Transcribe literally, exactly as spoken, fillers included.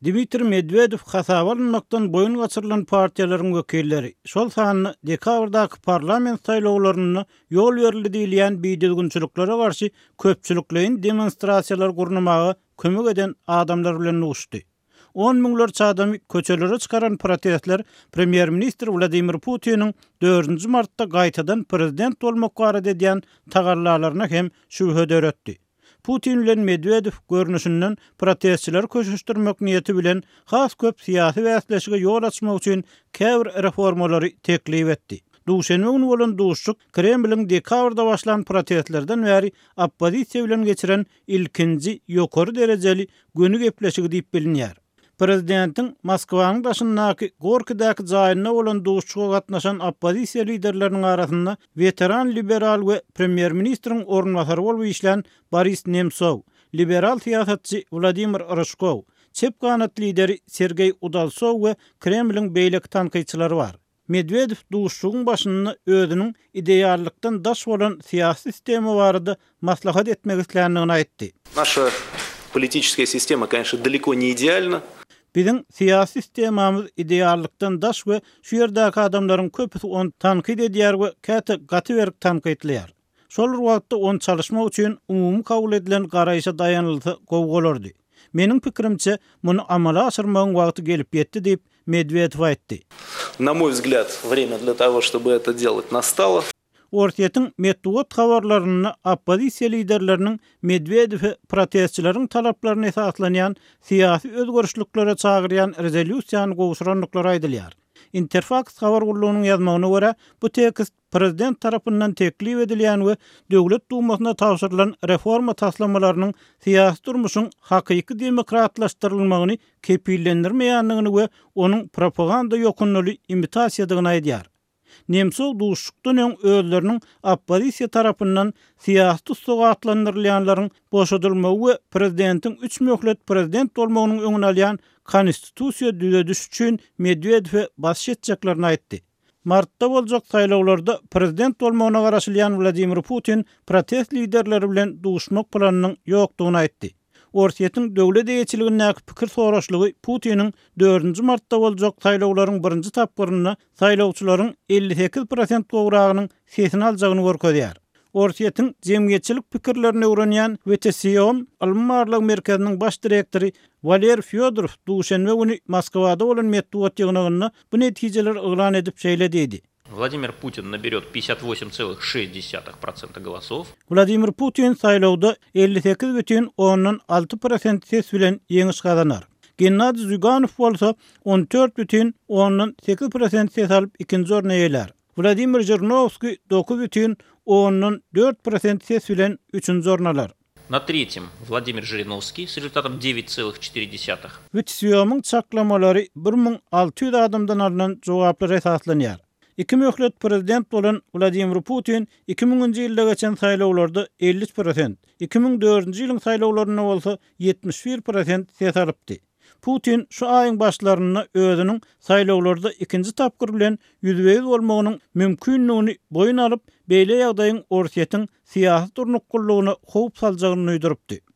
Dmitri Medvedev hasaba alınmaktan boyun gaçyrylan partiýalaryň wekilleri şol sanyny dekabrdaky parlament saýlawlaryna ýol berildi diýilýän biýdilgünçiliklere garşy köpçülikleýin demonstrasiýalar gurnamagy kömek eden adamlar bilen uçdy. on miňlerçe adamy köçelere çykaran protestler Premier Ministr Vladimir Putin'in dördünji martda gaýtadan prezident bolmak barada edýän tagarlalaryna hem şübhe döretdi. Putin bilen Medvedev görnüşinden protestçiler köşüşdirmek niyeti bilen has köp siyasi wäsleşige ýol açmak üçin käbir reformalary teklip etdi. Duşenme günü bolan duşçuk Kremlin dekabrda başlan protestlerden bäri oppozisiýa bilen geçiren ilkinji ýokary derejeli günü gepleşigi diýip bilinýär. Prezidentin Moskwanyň daşyndaky Gorkydaky jaýyna bolan duşçuga gatnaşan oppozisiýa liderleriniň arasynda veteran liberal we premier ministriň ornbasary bolup işlän Boris Nemtsov, liberal siýasatçy Vladimir Ryzhkov, çep kanat lideri Sergey Udaltsov we Kremlin beýleki tanqyçylary bar. Medvedev duşçugyň başyny özüniň ideallykdan daş bolan siýasy sistemi barada maslahat etmek isleýändigini aýtdy. Наша политическая система, конечно, далеко не идеальна. Bizim siyasi sistemamiz ideallykdan daş we şu ýerdäki adamlaryň köpüsi on tanqid edýär we käte gaty berip tanqidleýär. Şol wagtda on çalışmak üçin umumy kabul edilen garaýşa dayanylsa gowy bolardy. Meniň pikirimçe muny amala aşyrmagyň wagty gelip ýetdi diýip Medvedev aýtdy. На мой взгляд, время для того, чтобы это делать, настало. Ortiýetiň medeniýet habarlaryny oppozisiýa liderleriniň Medvedew'e protestçilerin talaplaryna esaslanýan siýasy özgörüşliklere çagyrýan rezolýusiýany gowşuranlyklary aýdylýar. Interfax habar gurulunyň ýazmagyna görä, bu tekst prezident tarapyndan teklip edilýän we döwlet dumasyna tapşyrylan reforma taslamalarynyň siýasy durmuşyň hakyky demokratlaşdyrylmagyny kepillendirmeýändigini we onuň propaganda ýokunly imitasiýadygyny aýdýar. Nemtsov duşukdan öň özleriniň oppozisiýa tarapyndan siýasy tutsaga atlandyrylýanlaryň boşadylmagy we prezidentin üç möhlet prezident bolmagynyň öňüne alýan konstitusiýa düzediş üçin Medvedew'e baş etjeklerini aýtdy. Martda boljak saýlawlarda prezident bolmagyna garaşylýan Vladimir Putin protest liderleri bilen duşmak planynyň ýokdugyny aýtdy. Ortiýetiň döwlet eýetçiligindäki pikir soraşlygy Putiniň dördünji martda boljak saýlawlaryň birinji tapgyryna saýlawçylaryň elli sekiz prosent gowragynyň sesini aljagyny görkezýär. Ortiýetiň jemgyýetçilik pikirlerini öwrenýän W T S O Almanlarlyk merkeziniň baş direktori Valer Fyodorov duşenme günü Moskwada bolan medeniýet ýygnagyna bu netijeler ýylan edip şeýledi. Владимир Путин наберет пятьдесят восемь целых шесть десятых процента голосов. Vladimir Putin saýlawda elli sekiz бүтүн ондон алты prosent ses bilen ýeňiş gazanar. Gennady Zyuganov bolsa on dört бүтүn ондон sekiz prosent ses alyp ikinji orna eýler. Vladimir Zhirinovskiy dokuz бүтүn ондон dört prosent ses bilen üçünji ornalar. На третьем Владимир Жириновский с результатом девять целых четыре десятых. W T S O'nun çaklamalary bir miň alty ýüz adamdan alynan jogaplara esaslanýar. İki möhlet prezident bolan Vladimir Putin iki miňinji ýylda geçen saýlawlarda elli üç prosent, iki miň dördünji ýylyň saýlawlaryna bolsa yetmiş bir prosent ses alypdy. Putin şu aýyň başlaryna özüniň saýlawlarda ikinji tapgyr bilen ýüzbeýiz bolmagynyň mümkinligini boyun alyp, beýle ýagdaýyň ortiýetiň siýasy durnukgullygyna howp saljagyny ýdurypdy.